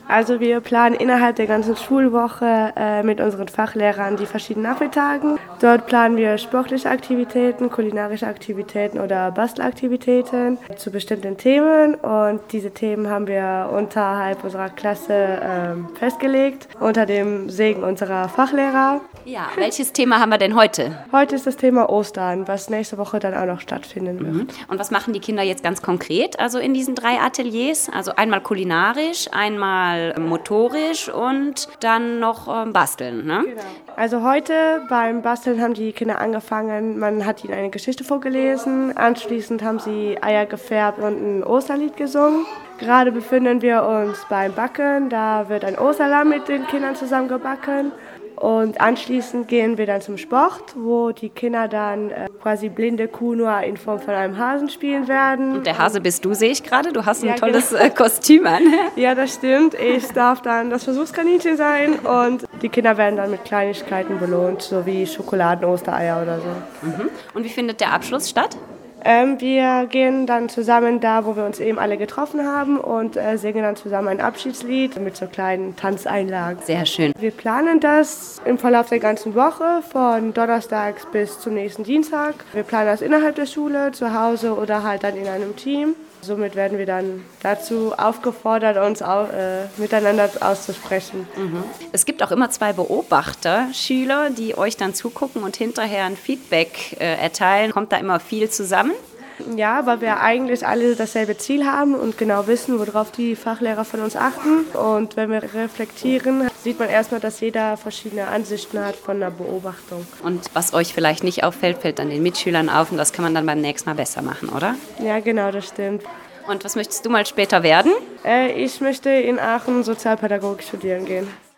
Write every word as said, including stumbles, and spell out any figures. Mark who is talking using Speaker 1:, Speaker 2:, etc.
Speaker 1: Also wir planen innerhalb der ganzen Schulwoche äh, mit unseren Fachlehrern die verschiedenen Nachmittagen. Dort planen wir sportliche Aktivitäten, kulinarische Aktivitäten oder Bastelaktivitäten zu bestimmten Themen. Und diese Themen haben wir unterhalb unserer Klasse äh, festgelegt, unter dem Segen unserer Fachlehrer.
Speaker 2: Ja, welches Thema haben wir denn heute?
Speaker 1: Heute ist das Thema Ostern, was nächste Woche dann auch noch stattfinden wird.
Speaker 2: Mhm. Und was machen die Kinder jetzt ganz konkret, also in diesen drei Ateliers? Also einmal kulinarisch, einmal motorisch und dann noch ähm, basteln, ne?
Speaker 1: Genau. Also heute beim Basteln haben die Kinder angefangen, man hat ihnen eine Geschichte vorgelesen, anschließend haben sie Eier gefärbt und ein Osterlied gesungen. Gerade befinden wir uns beim Backen, da wird ein Osterlamm mit den Kindern zusammen gebacken. Und anschließend gehen wir dann zum Sport, wo die Kinder dann äh, quasi blinde Kuh nur in Form von einem Hasen spielen werden.
Speaker 2: Und der Hase bist du, sehe ich gerade. Du hast ein
Speaker 1: ja,
Speaker 2: tolles
Speaker 1: genau.
Speaker 2: äh, Kostüm an.
Speaker 1: Ja, das stimmt. Ich darf dann das Versuchskaninchen sein und die Kinder werden dann mit Kleinigkeiten belohnt, so wie Schokoladen-Ostereier oder so.
Speaker 2: Mhm. Und wie findet der Abschluss statt?
Speaker 1: Ähm, wir gehen dann zusammen da, wo wir uns eben alle getroffen haben und äh, singen dann zusammen ein Abschiedslied mit so kleinen Tanzeinlagen.
Speaker 2: Sehr schön.
Speaker 1: Wir planen das im Verlauf der ganzen Woche, von Donnerstags bis zum nächsten Dienstag. Wir planen das innerhalb der Schule, zu Hause oder halt dann in einem Team. Somit werden wir dann dazu aufgefordert, uns auch, äh, miteinander auszusprechen.
Speaker 2: Mhm. Es gibt auch immer zwei Beobachter, Schüler, die euch dann zugucken und hinterher ein Feedback äh, erteilen. Kommt da immer viel zusammen?
Speaker 1: Ja, weil wir eigentlich alle dasselbe Ziel haben und genau wissen, worauf die Fachlehrer von uns achten. Und wenn wir reflektieren, sieht man erstmal, dass jeder verschiedene Ansichten hat von der Beobachtung.
Speaker 2: Und was euch vielleicht nicht auffällt, fällt dann den Mitschülern auf und das kann man dann beim nächsten Mal besser machen, oder?
Speaker 1: Ja, genau, das stimmt.
Speaker 2: Und was möchtest du mal später werden?
Speaker 1: Äh, ich möchte in Aachen Sozialpädagogik studieren gehen.